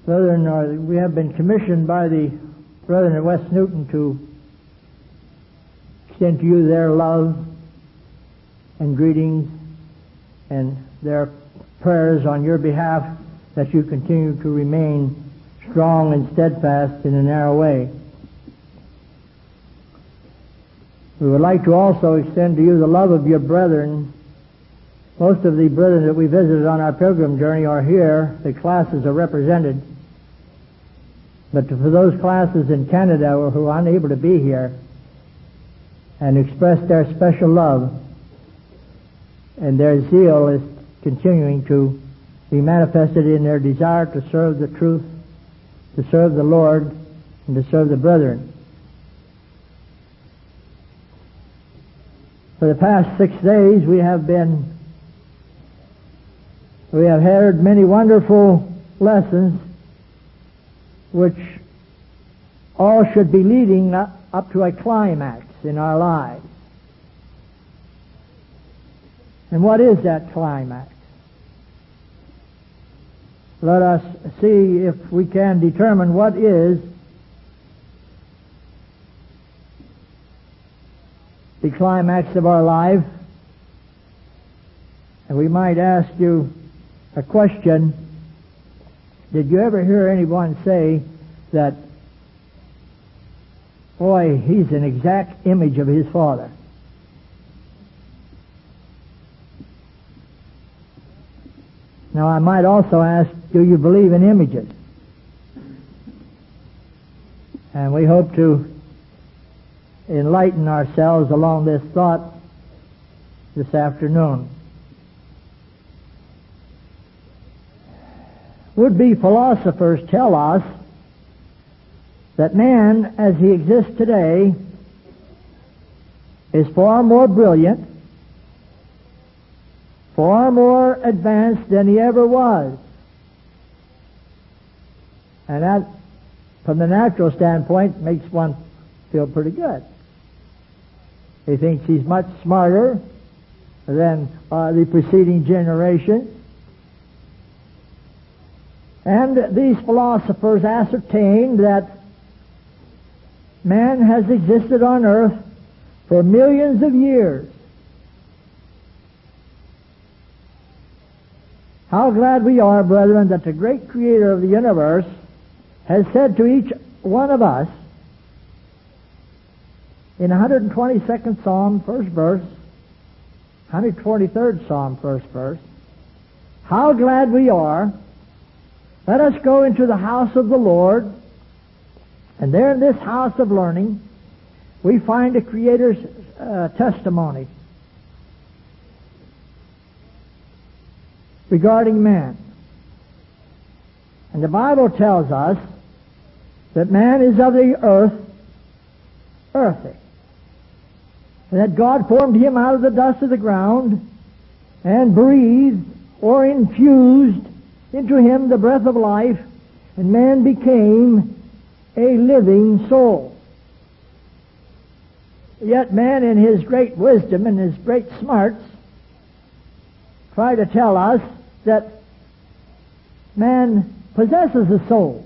Brethren, we have been commissioned by the brethren at West Newton to extend to you their love and greetings and their prayers on your behalf that you continue to remain strong and steadfast in a narrow way. We would like to also extend to you the love of your brethren. Most of the brethren that we visited on our pilgrim journey are here. The classes are represented. But for those classes in Canada who are unable to be here and express their special love, and their zeal is continuing to be manifested in their desire to serve the truth, to serve the Lord, and to serve the brethren. For the past 6 days we have heard many wonderful lessons which all should be leading up to a climax in our lives. And what is that climax? Let us see if we can determine what is the climax of our life. And we might ask you a question. Did you ever hear anyone say that, boy, he's an exact image of his father? Now I might also ask, do you believe in images? And we hope to enlighten ourselves along this thought this afternoon. Would-be philosophers tell us that man, as he exists today, is far more brilliant, far more advanced than he ever was. And that, from the natural standpoint, makes one feel pretty good. He thinks he's much smarter than the preceding generation. And these philosophers ascertained that man has existed on earth for millions of years. How glad we are, brethren, that the great Creator of the universe has said to each one of us in 122nd Psalm, first verse, 123rd Psalm, first verse, how glad we are. Let us go into the house of the Lord, and there in this house of learning we find the Creator's testimony regarding man. And the Bible tells us that man is of the earth, earthy, and that God formed him out of the dust of the ground and breathed or infused into him the breath of life, and man became a living soul. Yet man, in his great wisdom and his great smarts, try to tell us that man possesses a soul.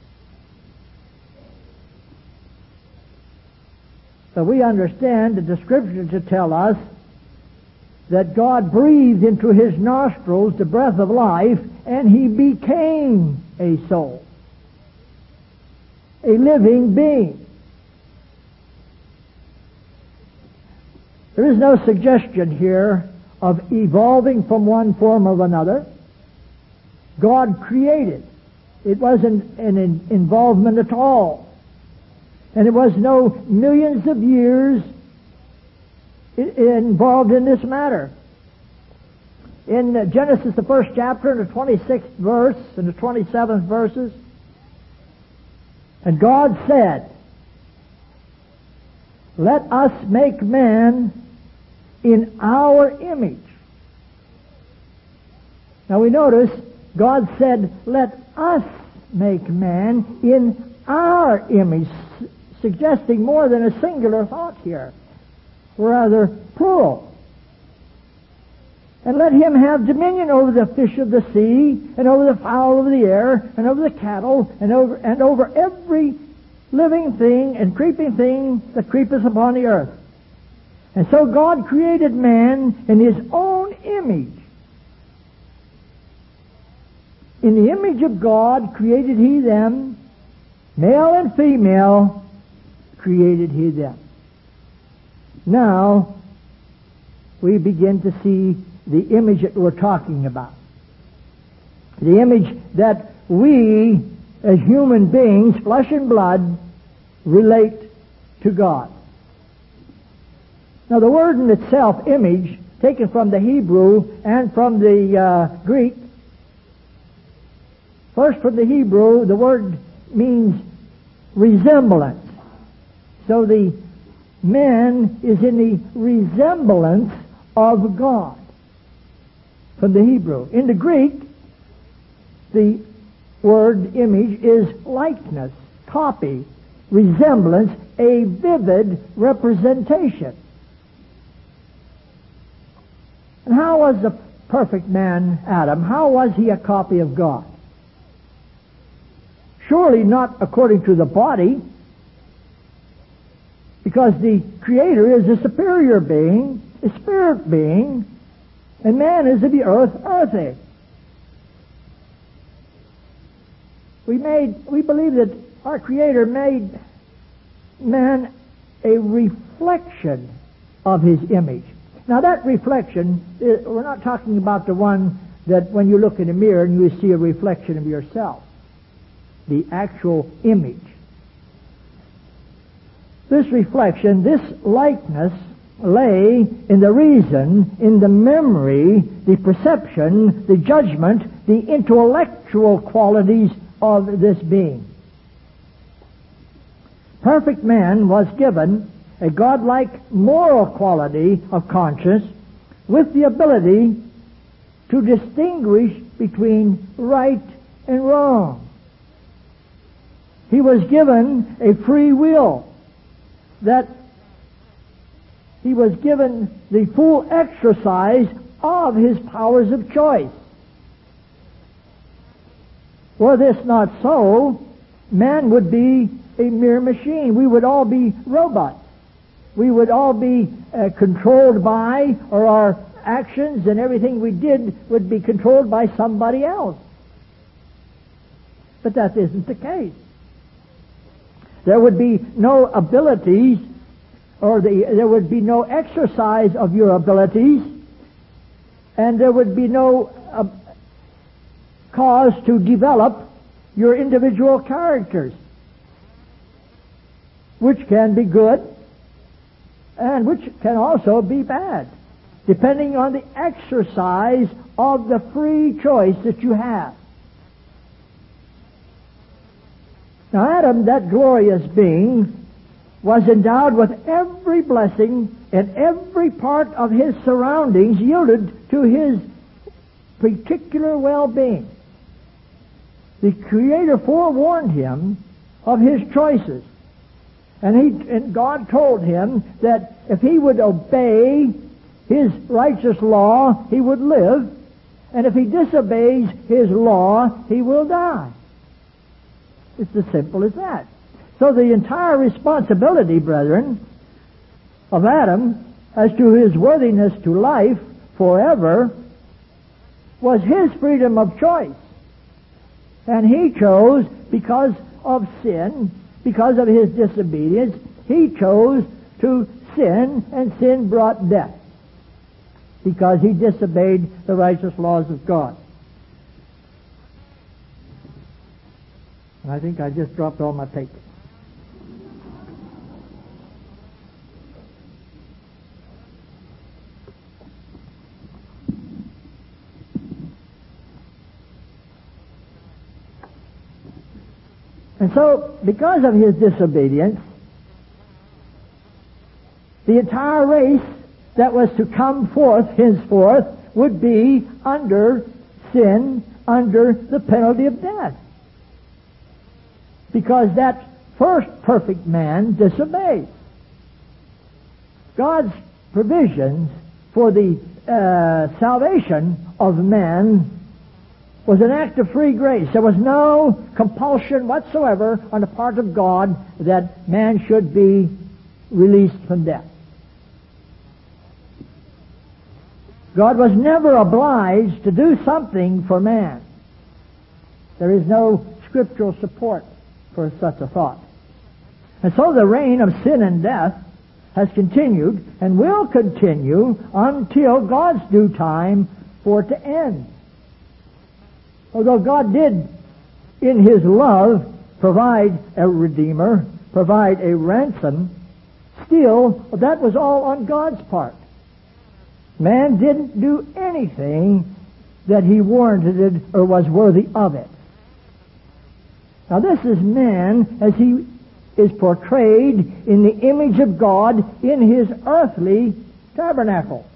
But we understand the Scripture to tell us that God breathed into his nostrils the breath of life, and he became a soul, a living being. There is no suggestion here of evolving from one form of another. God created. It wasn't an involvement at all. And it was no millions of years involved in this matter. In Genesis, the first chapter, and the 26th verse, and the 27th verses, and God said, let us make man in our image. Now we notice, God said, let us make man in our image, suggesting more than a singular thought here, rather plural. And let him have dominion over the fish of the sea, and over the fowl of the air, and over the cattle, and over every living thing and creeping thing that creepeth upon the earth. And so God created man in his own image. In the image of God created he them, male and female created he them. Now, we begin to see the image that we're talking about. The image that we, as human beings, flesh and blood, relate to God. Now, the word in itself, image, taken from the Hebrew and from the Greek. First, from the Hebrew, the word means resemblance. So the man is in the resemblance of God. From the Hebrew. In the Greek, the word image is likeness, copy, resemblance, a vivid representation. And how was the perfect man, Adam? How was he a copy of God? Surely not according to the body, because the Creator is a superior being, a spirit being, and man is of the earth, earthy. We believe that our Creator made man a reflection of his image. Now that reflection, we're not talking about the one that when you look in a mirror and you see a reflection of yourself. The actual image. This reflection, this likeness, lay in the reason, in the memory, the perception, the judgment, the intellectual qualities of this being. Perfect man was given a godlike moral quality of conscience with the ability to distinguish between right and wrong. He was given a free will, that he was given the full exercise of his powers of choice. Were this not so, man would be a mere machine. We would all be robots. We would all be controlled by, or our actions and everything we did would be controlled by somebody else. But that isn't the case. There would be no abilities, or there would be no exercise of your abilities, and there would be no cause to develop your individual characters, which can be good and which can also be bad, depending on the exercise of the free choice that you have. Now Adam, that glorious being, was endowed with every blessing, and every part of his surroundings yielded to his particular well-being. The Creator forewarned him of his choices. And God told him that if he would obey his righteous law, he would live. And if he disobeys his law, he will die. It's as simple as that. So the entire responsibility, brethren, of Adam as to his worthiness to life forever was his freedom of choice. And he chose, because of sin, because of his disobedience, he chose to sin, and sin brought death, because he disobeyed the righteous laws of God. And I think I just dropped all my papers. And so, because of his disobedience, the entire race that was to come forth henceforth would be under sin, under the penalty of death. Because that first perfect man disobeyed. God's provisions for the salvation of man was an act of free grace. There was no compulsion whatsoever on the part of God that man should be released from death. God was never obliged to do something for man. There is no scriptural support for such a thought. And so the reign of sin and death has continued and will continue until God's due time for it to end. Although God did, in His love, provide a Redeemer, provide a ransom, still, that was all on God's part. Man didn't do anything that he warranted or was worthy of it. Now this is man as he is portrayed in the image of God in his earthly tabernacle.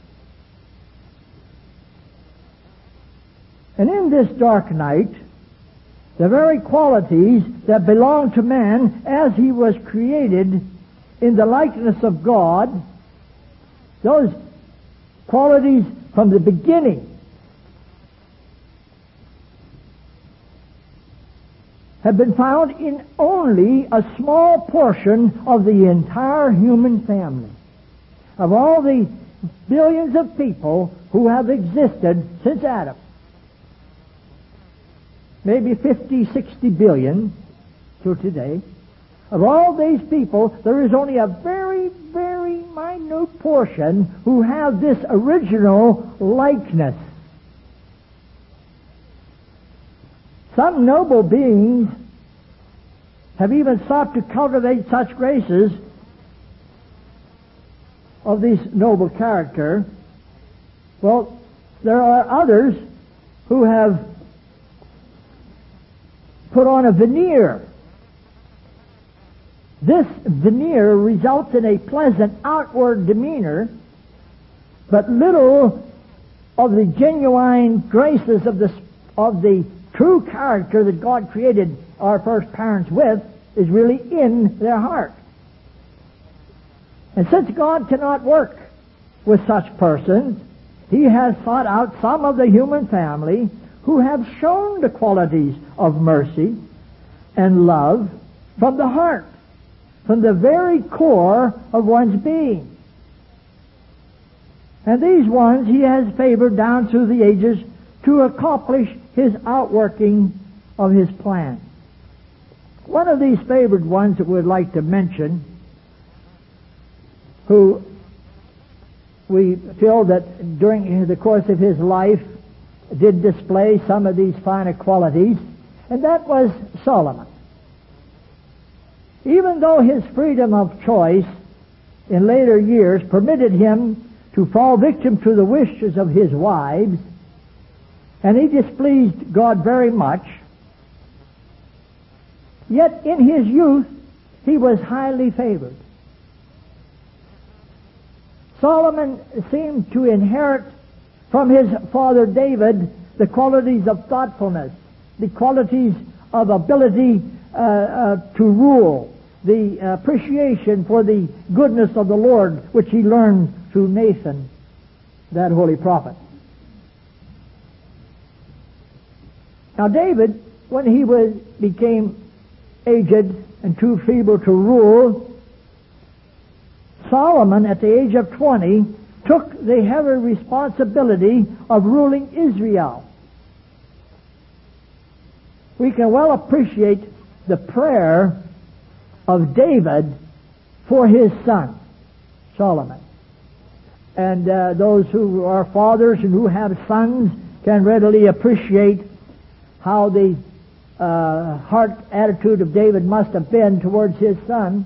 And in this dark night, the very qualities that belong to man as he was created in the likeness of God, those qualities from the beginning have been found in only a small portion of the entire human family. Of all the billions of people who have existed since Adam, maybe 50, 60 billion to today, of all these people, there is only a very, very minute portion who have this original likeness. Some noble beings have even sought to cultivate such graces of this noble character. Well, there are others who have put on a veneer. This veneer results in a pleasant outward demeanor, but little of the genuine graces of the true character that God created our first parents with is really in their heart. And since God cannot work with such persons, He has sought out some of the human family who have shown the qualities of mercy and love from the heart, from the very core of one's being. And these ones He has favored down through the ages to accomplish His outworking of His plan. One of these favored ones that we'd like to mention, who we feel that during the course of his life did display some of these finer qualities, and that was Solomon. Even though his freedom of choice in later years permitted him to fall victim to the wishes of his wives, and he displeased God very much, yet in his youth he was highly favored. Solomon seemed to inherit from his father David the qualities of thoughtfulness, the qualities of ability to rule, the appreciation for the goodness of the Lord, which he learned through Nathan, that holy prophet. Now David, when he became aged and too feeble to rule, Solomon, at the age of 20, took the heavy responsibility of ruling Israel. We can well appreciate the prayer of David for his son, Solomon. And those who are fathers and who have sons can readily appreciate how the heart attitude of David must have been towards his son,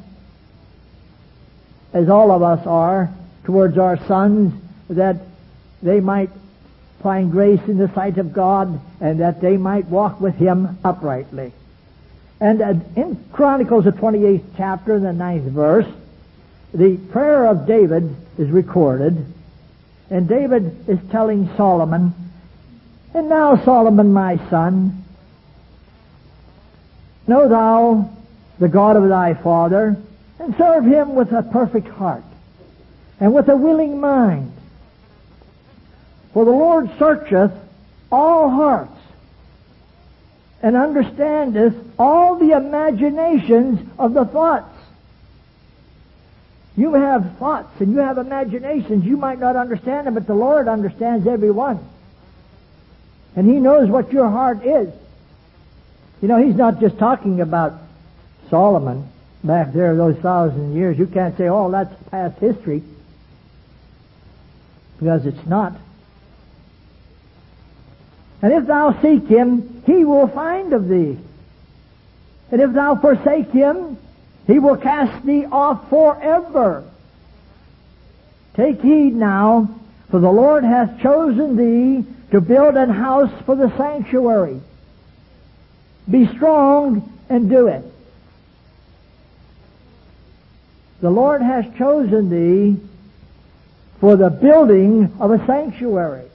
as all of us are towards our sons, that they might find grace in the sight of God and that they might walk with Him uprightly. And in Chronicles, the 28th chapter, the 9th verse, the prayer of David is recorded, and David is telling Solomon, "And now, Solomon, my son, know thou the God of thy father, and serve Him with a perfect heart, and with a willing mind. For the Lord searcheth all hearts, and understandeth all the imaginations of the thoughts. You have thoughts and you have imaginations. You might not understand them, but the Lord understands every one. And He knows what your heart is. You know, He's not just talking about Solomon back there those 1,000 years. You can't say, oh, that's past history, because it's not. And if thou seek Him, He will find of thee. And if thou forsake Him, He will cast thee off forever. Take heed now, for the Lord hath chosen thee to build an house for the sanctuary. Be strong and do it. The Lord has chosen thee for the building of a sanctuary.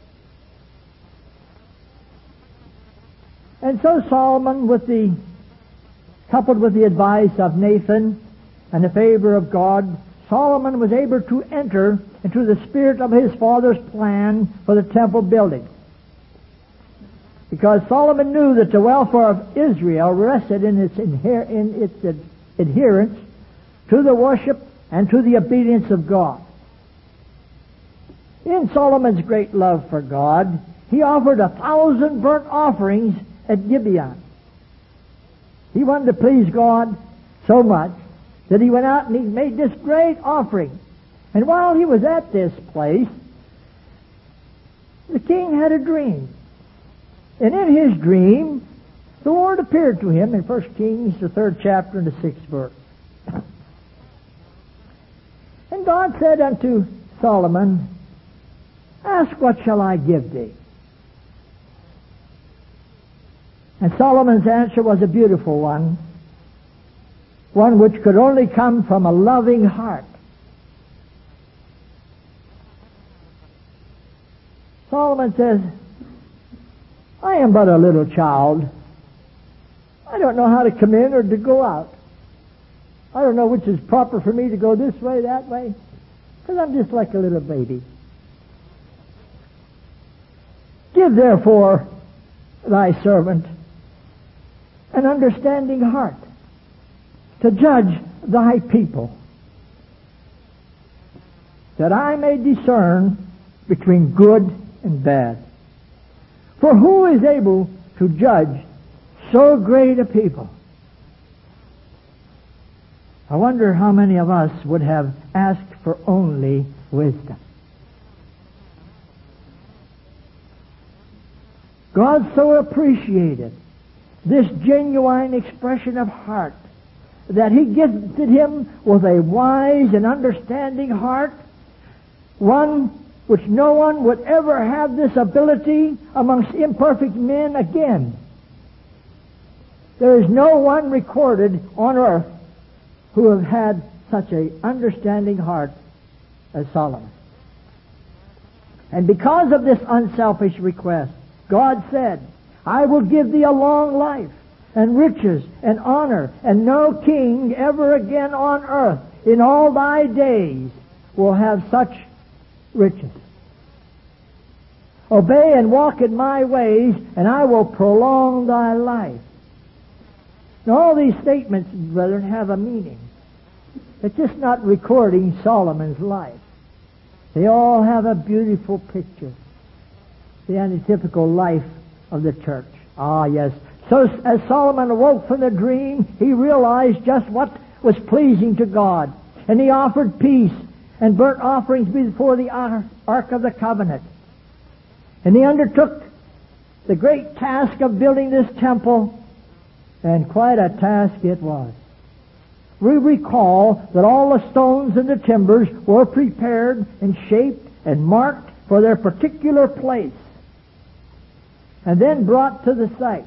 And so Solomon, coupled with the advice of Nathan and the favor of God, Solomon was able to enter into the spirit of his father's plan for the temple building. Because Solomon knew that the welfare of Israel rested in its adherence to the worship and to the obedience of God. In Solomon's great love for God, he offered 1,000 burnt offerings at Gibeon. He wanted to please God so much that he went out and he made this great offering. And while he was at this place, the king had a dream. And in his dream, the Lord appeared to him in 1 Kings, the 3rd chapter and the 6th verse. And God said unto Solomon, ask, what shall I give thee? And Solomon's answer was a beautiful one which could only come from a loving heart. Solomon says, I am but a little child. I don't know how to come in or to go out. I don't know which is proper for me to go this way, that way, because I'm just like a little baby. Give therefore thy servant an understanding heart to judge thy people, that I may discern between good and bad. For who is able to judge so great a people? I wonder how many of us would have asked for only wisdom. God so appreciated this genuine expression of heart that He gifted him with a wise and understanding heart, one which no one would ever have this ability amongst imperfect men again. There is no one recorded on earth who have had such an understanding heart as Solomon. And because of this unselfish request, God said, I will give thee a long life and riches and honor, and no king ever again on earth in all thy days will have such riches. Obey and walk in my ways, and I will prolong thy life. Now, all these statements, brethren, have a meaning. It's just not recording Solomon's life. They all have a beautiful picture. The antitypical life of the church. Ah, yes. So as Solomon awoke from the dream, he realized just what was pleasing to God. And he offered peace and burnt offerings before the Ark of the Covenant. And he undertook the great task of building this temple, and quite a task it was. We recall that all the stones and the timbers were prepared and shaped and marked for their particular place, and then brought to the site.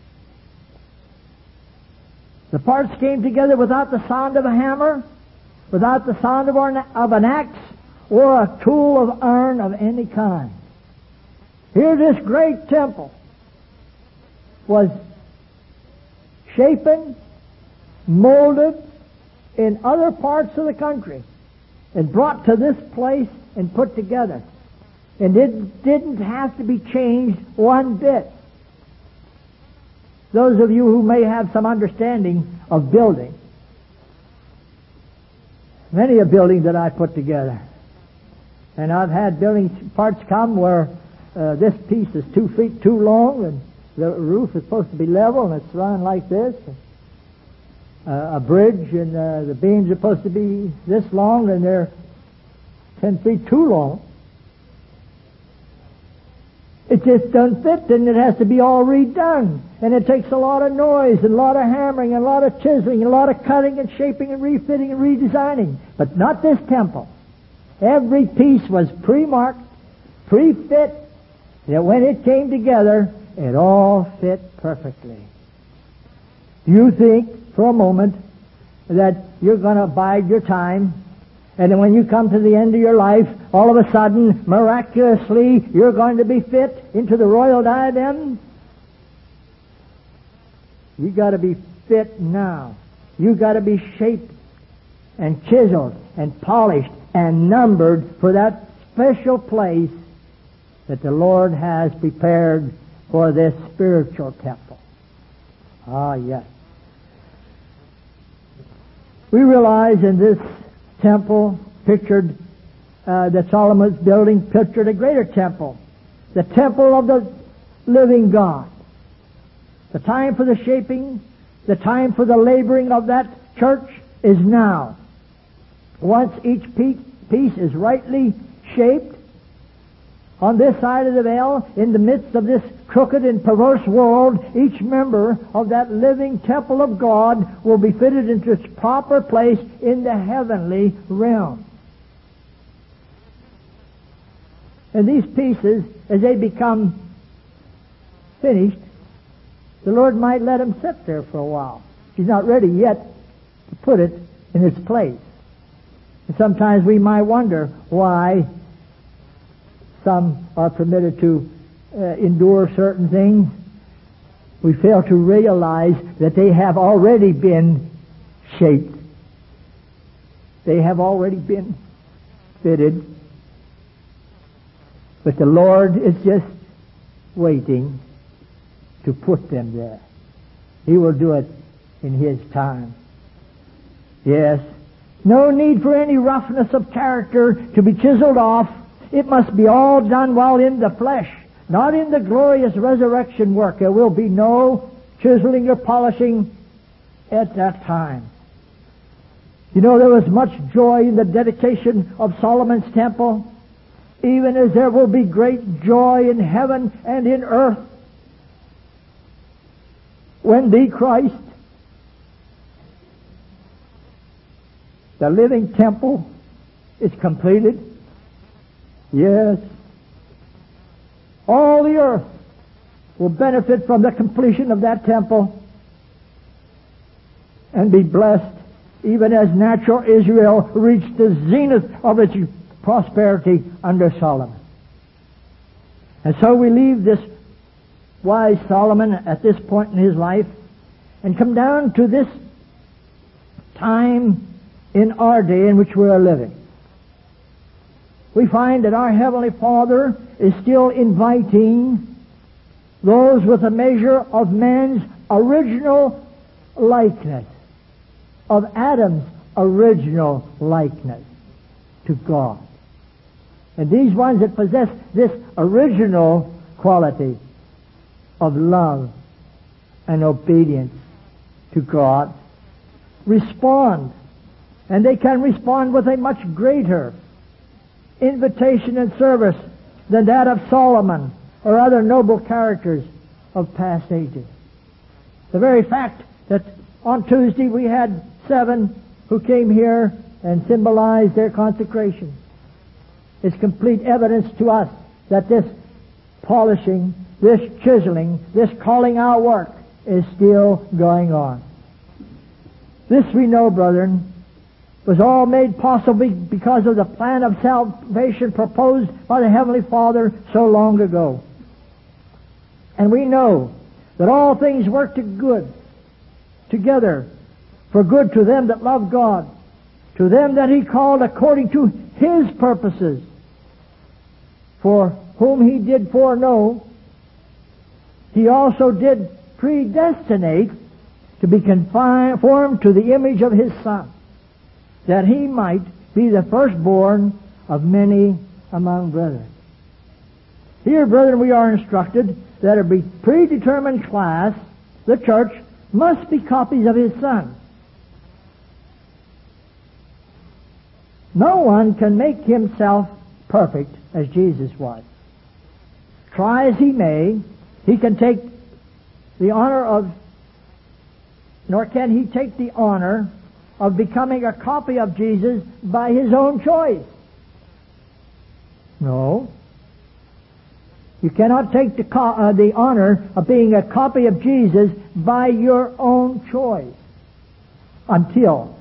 The parts came together without the sound of a hammer, without the sound of an axe, or a tool of iron of any kind. Here this great temple was shapen, molded in other parts of the country, and brought to this place and put together. And it didn't have to be changed one bit. Those of you who may have some understanding of building, many a building that I put together, and I've had building parts come where this piece is 2 feet too long, and the roof is supposed to be level, and it's run like this. A bridge, and the beams are supposed to be this long, and they're 10 feet too long. It just doesn't fit, and it has to be all redone. And it takes a lot of noise, and a lot of hammering, and a lot of chiseling, and a lot of cutting and shaping and refitting and redesigning. But not this temple. Every piece was pre-marked, pre-fit, that when it came together, it all fit perfectly. Do you think for a moment that you're going to bide your time, and then when you come to the end of your life, all of a sudden, miraculously, you're going to be fit into the royal diadem? You got to be fit now. You got to be shaped and chiseled and polished and numbered for that special place that the Lord has prepared for this spiritual temple. Ah, yes. We realize in this temple pictured, that Solomon's building pictured a greater temple, the temple of the living God. The time for the shaping, the time for the laboring of that church is now. Once each piece is rightly shaped, on this side of the veil, in the midst of this crooked and perverse world, each member of that living temple of God will be fitted into its proper place in the heavenly realm. And these pieces, as they become finished, the Lord might let them sit there for a while. He's not ready yet to put it in its place. And sometimes we might wonder why some are permitted to endure certain things. We fail to realize that they have already been shaped. They have already been fitted. But the Lord is just waiting to put them there. He will do it in His time. Yes. No need for any roughness of character to be chiseled off. It must be all done while in the flesh, not in the glorious resurrection work. There will be no chiseling or polishing at that time. You know, there was much joy in the dedication of Solomon's temple, even as there will be great joy in heaven and in earth when the Christ, the living temple, is completed. Yes. All the earth will benefit from the completion of that temple and be blessed, even as natural Israel reached the zenith of its prosperity under Solomon. And so we leave this wise Solomon at this point in his life and come down to this time in our day in which we are living. We find that our Heavenly Father is still inviting those with a measure of man's original likeness, of Adam's original likeness to God. And these ones that possess this original quality of love and obedience to God respond. And they can respond with a much greater invitation and service than that of Solomon or other noble characters of past ages. The very fact that on Tuesday we had 7 who came here and symbolized their consecration is complete evidence to us that this polishing, this chiseling, this calling out work is still going on. This we know, brethren, was all made possible because of the plan of salvation proposed by the Heavenly Father so long ago. And we know that all things work together for good to them that love God, to them that He called according to His purposes. For whom he did foreknow, he also did predestinate to be conformed to the image of his Son, that he might be the firstborn of many among brethren. Here, brethren, we are instructed that a predetermined class, the church, must be copies of his Son. No one can make himself perfect as Jesus was. Try as he may, he can take the honor of, nor can he take the honor of becoming a copy of Jesus by his own choice. No. You cannot take the honor of being a copy of Jesus by your own choice until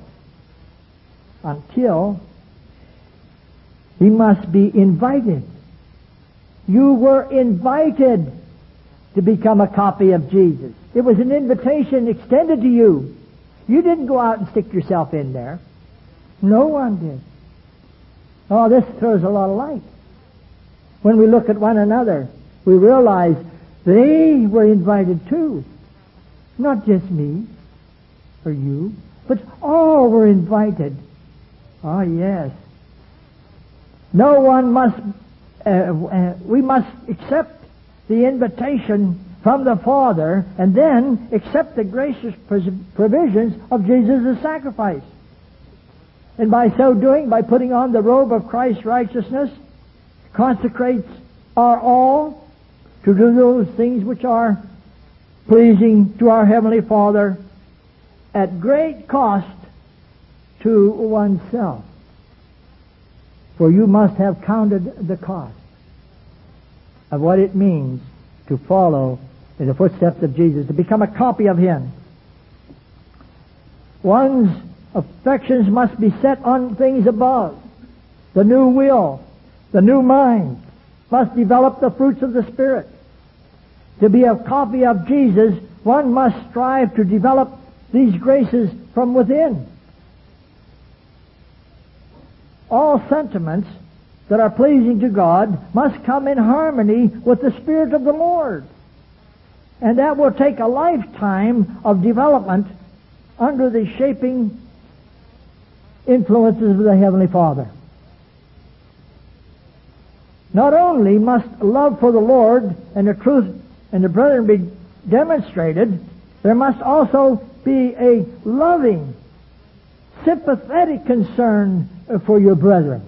he must be invited. You were invited to become a copy of Jesus. It was an invitation extended to you. You didn't go out and stick yourself in there. No one did. Oh, this throws a lot of light. When we look at one another, we realize they were invited too. Not just me or you, but all were invited. Oh, yes. No one must, we must accept the invitation from the Father and then accept the gracious provisions of Jesus' sacrifice. And by so doing, by putting on the robe of Christ's righteousness, consecrates our all to do those things which are pleasing to our Heavenly Father at great cost to oneself. For you must have counted the cost of what it means to follow in the footsteps of Jesus, to become a copy of Him. One's affections must be set on things above. The new will, the new mind must develop the fruits of the Spirit. To be a copy of Jesus, one must strive to develop these graces from within. All sentiments that are pleasing to God must come in harmony with the Spirit of the Lord. And that will take a lifetime of development under the shaping influences of the Heavenly Father. Not only must love for the Lord and the truth and the brethren be demonstrated, there must also be a loving, sympathetic concern for your brethren.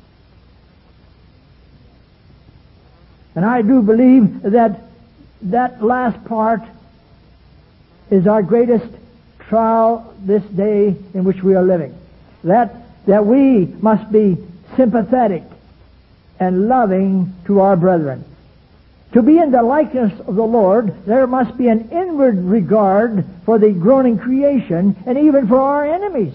And I do believe that that last part is our greatest trial this day in which we are living. That we must be sympathetic and loving to our brethren. To be in the likeness of the Lord, there must be an inward regard for the groaning creation and even for our enemies.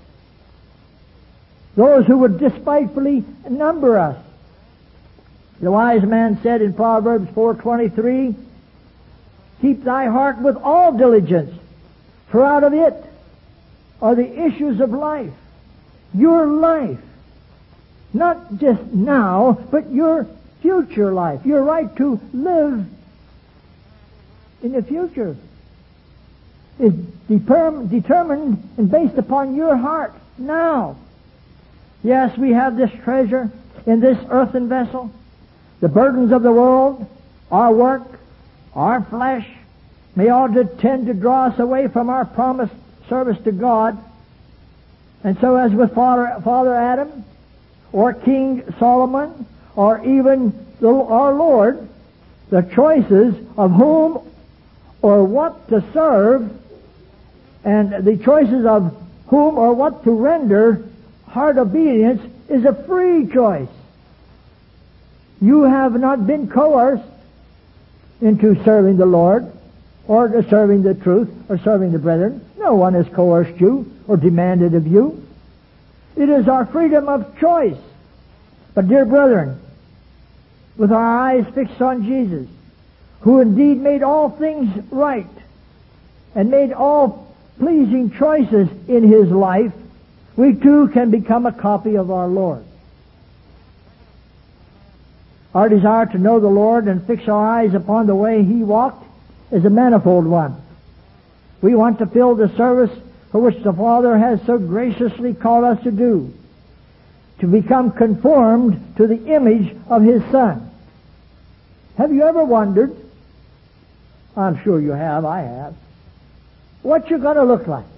Those who would despitefully number us. The wise man said in Proverbs 4:23, "Keep thy heart with all diligence, for out of it are the issues of life." Your life. Not just now, but your future life. Your right to live in the future is determined and based upon your heart now. Yes, we have this treasure in this earthen vessel. The burdens of the world, our work, our flesh, may all tend to draw us away from our promised service to God. And so as with Father Adam, or King Solomon, or even our Lord, the choices of whom or what to serve, and the choices of whom or what to render heart obedience is a free choice. You have not been coerced into serving the Lord, or to serving the truth, or serving the brethren. No one has coerced you or demanded of you. It is our freedom of choice. But dear brethren, with our eyes fixed on Jesus, who indeed made all things right and made all pleasing choices in His life, we too can become a copy of our Lord. Our desire to know the Lord and fix our eyes upon the way He walked is a manifold one. We want to fill the service for which the Father has so graciously called us to do, to become conformed to the image of His Son. Have you ever wondered, I'm sure you have, I have, what you're going to look like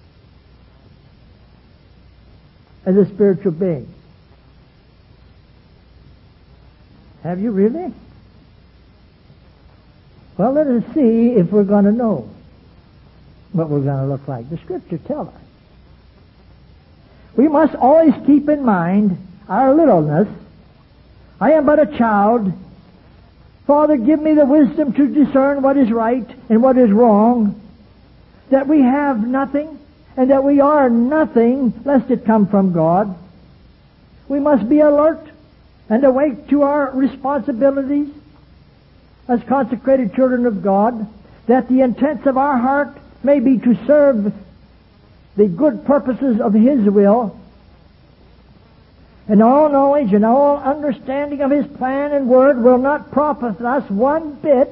as a spiritual being? Have you really? Well, let us see if we're going to know what we're going to look like. The Scripture tells us. We must always keep in mind our littleness. I am but a child. Father, give me the wisdom to discern what is right and what is wrong, that we have nothing and that we are nothing lest it come from God. We must be alert and awake to our responsibilities as consecrated children of God, that the intents of our heart may be to serve the good purposes of His will, and all knowledge and all understanding of His plan and word will not profit us one bit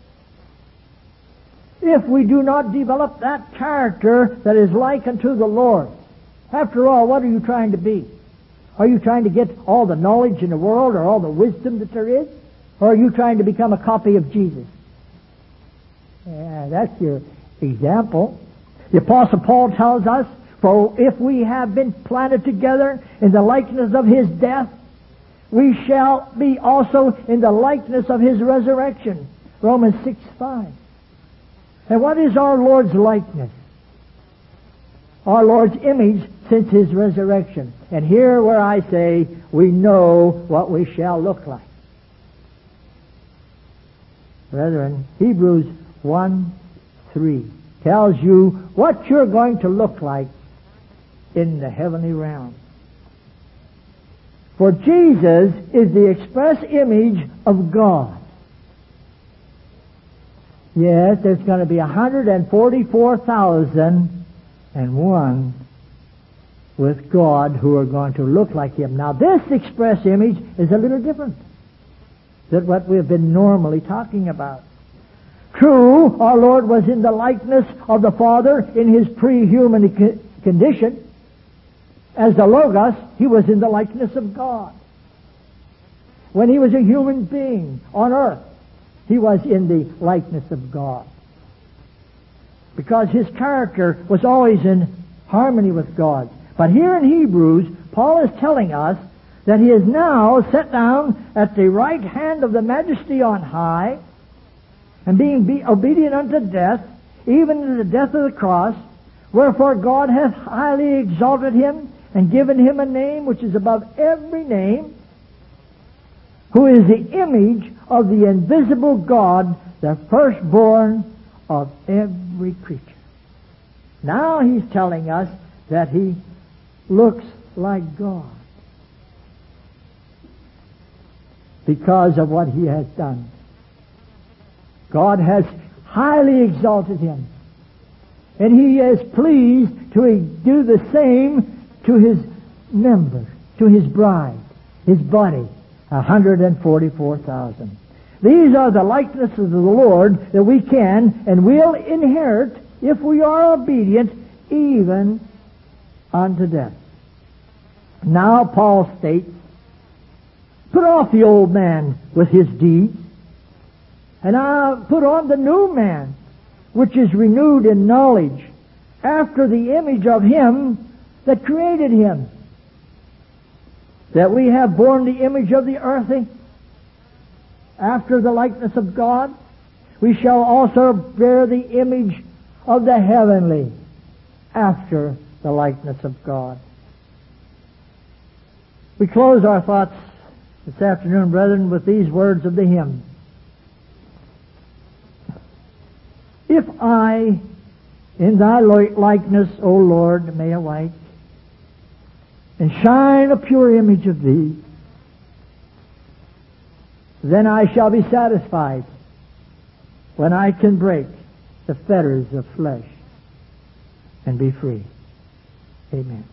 if we do not develop that character that is like unto the Lord. After all, what are you trying to be? Are you trying to get all the knowledge in the world or all the wisdom that there is? Or are you trying to become a copy of Jesus? Yeah, that's your example. The Apostle Paul tells us, for if we have been planted together in the likeness of His death, we shall be also in the likeness of His resurrection. Romans 6:5. And what is our Lord's likeness? Our Lord's image since His resurrection. And here where I say we know what we shall look like. Brethren, Hebrews 1:3 tells you what you're going to look like in the heavenly realm. For Jesus is the express image of God. Yes, there's going to be 144,001 with God who are going to look like Him. Now this express image is a little different than what we've been normally talking about. True, our Lord was in the likeness of the Father in His pre-human condition. As the Logos, He was in the likeness of God. When He was a human being on earth, He was in the likeness of God. Because His character was always in harmony with God. But here in Hebrews, Paul is telling us that He is now set down at the right hand of the Majesty on high, and being obedient unto death, even to the death of the cross, wherefore God hath highly exalted Him, and given Him a name which is above every name, who is the image of the invisible God, the firstborn of every creature. Now He's telling us that He looks like God because of what He has done. God has highly exalted Him, and He is pleased to do the same to His members, to His bride, His body, 144,000. These are the likenesses of the Lord that we can and will inherit if we are obedient even unto death. Now Paul states, put off the old man with his deeds, and put on the new man, which is renewed in knowledge, after the image of Him that created him. That we have borne the image of the earthly after the likeness of God, we shall also bear the image of the heavenly after the likeness of God. We close our thoughts this afternoon, brethren, with these words of the hymn. If I in Thy likeness, O Lord, may awake, and shine a pure image of Thee, then I shall be satisfied when I can break the fetters of flesh and be free. Amen.